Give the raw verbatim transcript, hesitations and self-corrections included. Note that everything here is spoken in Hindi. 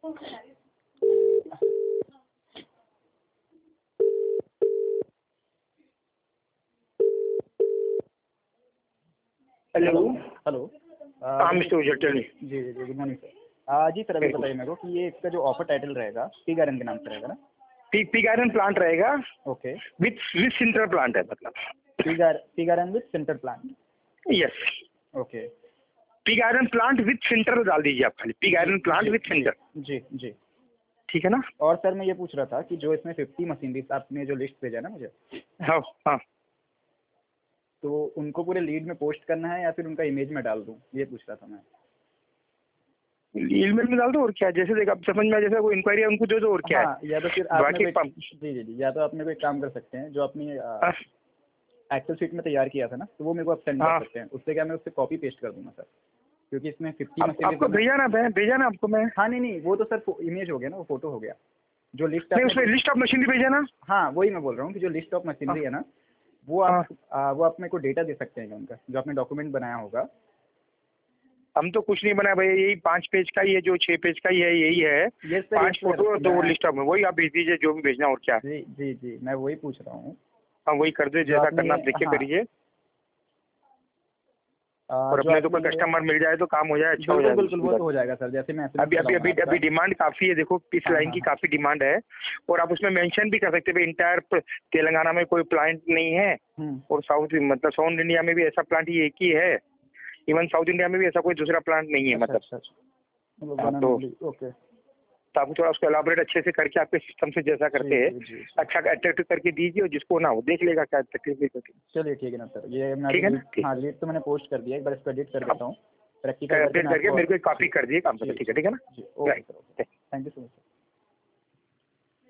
Hello hello. हाँ मिस्टर उजर टेल मी। जी जी जी गुड मॉर्निंग सर। जी सर, अभी बताइए मेरे को कि ये इसका जो ऑफर टाइटल रहेगा टी गार्डन के नाम से रहेगा ना? टी टी गार्डन प्लांट रहेगा okay. With with centre plant है मतलब टी गार tea garden with centre plant. Yes okay. Tea garden plant with centre डाल दीजिए आप खाली tea garden plant with centre. जी जी ठीक है ना? और सर मैं ये पूछ रहा था कि जो इसमें फिफ्टी मशीनरीज आपने जो लिस्ट भेजा ना मुझे, हाँ हाँ तो उनको पूरे लीड में पोस्ट करना है या फिर उनका इमेज में डाल दूं, ये पूछ रहा था मैं। ईमेल में डाल दो और क्या, जैसे देखो आप समझ में, जैसे कोई इंक्वायरी है उनको दे दो और क्या हाँ, है। या तो फिर आपने बाकी कोई जी जी जी या तो आपने कोई काम कर सकते हैं जो अपनी एक्सेल शीट में तैयार किया था ना, तो वो मेरे को आप सेंड कर हाँ सकते हैं। उससे क्या मैं उससे कॉपी पेस्ट कर दूंगा सर, क्योंकि इसमें फिफ्टी आप, मशीनरीज आपको है ना। भेजा ना मैं भेजा ना आपको मैं। हाँ नहीं नहीं, वो तो सर इमेज हो गया ना, वो फोटो हो गया। जो लिस्ट नहीं आपने उसमें लिस्ट ऑफ मशीनरी भेजा ना। हाँ वही मैं बोल रहा हूँ कि जो लिस्ट ऑफ हाँ मशीनरी है ना, वो हाँ आप आ, वो आप मेरे को डेटा दे सकते हैं उनका, जो आपने डॉक्यूमेंट बनाया होगा। हम तो कुछ नहीं बनाया भैया, यही पाँच पेज का ही है, जो छह पेज का ही है यही है। यस सर, पांच यस सर। फोटो और दो मैं लिस्ट ऑफ में, वही आप भेज दीजिए जो भी भेजना और क्या। जी जी जी मैं वही पूछ रहा हूँ हाँ वही कर दे, जो जैसा आपने करना आप देखिए हाँ करिए। आ, और जो अपने तो आपने कोई कस्टमर मिल जाए तो काम हो जाए, अच्छा हो बिल्कुल जाए बिल्कुल, वो उसकी। तो हो जाएगा सर, जैसे मैं एसएमएस अभी अभी चलाऊंगा अभी आपका। अभी डिमांड काफी है, देखो इस हाँ लाइन हाँ की हाँ काफी डिमांड है। और आप उसमें मेंशन भी कर सकते हैं इंटायर तेलंगाना में कोई प्लांट नहीं है, हम्म। और साउथ मतलब साउथ इंडिया में भी ऐसा प्लांट ये एक ही है। इवन साउथ इंडिया में भी ऐसा कोई दूसरा प्लांट नहीं है अच्छा मतलब। अच्छा अच्छा, मतलब हाँ वन एंड तो ओनली। ओके। तो आप थोड़ा उसको एलाबोरेट अच्छे से करके आपके सिस्टम से जैसा जी करते हैं जी जी जी। अच्छा अट्रैक्टिव करके दीजिए, और जिसको ना वो देख लेगा क्या तकलीफ नहीं होती। चलिए ठीक है ना सर, ये मैं अभी ठीक है ना? लीड, ठीक, हाँ लीड तो मैंने पोस्ट कर दिया, एक बार इसको एडिट कर आप देता हूँ, प्रैक्टिकल करके अपडेट मैं करके आपको। मेरे को एक कॉपी जी कर दिए काम जी करके, ठीक है जी ठीक है ना? जी okay sir, okay. Right. Thank you so much.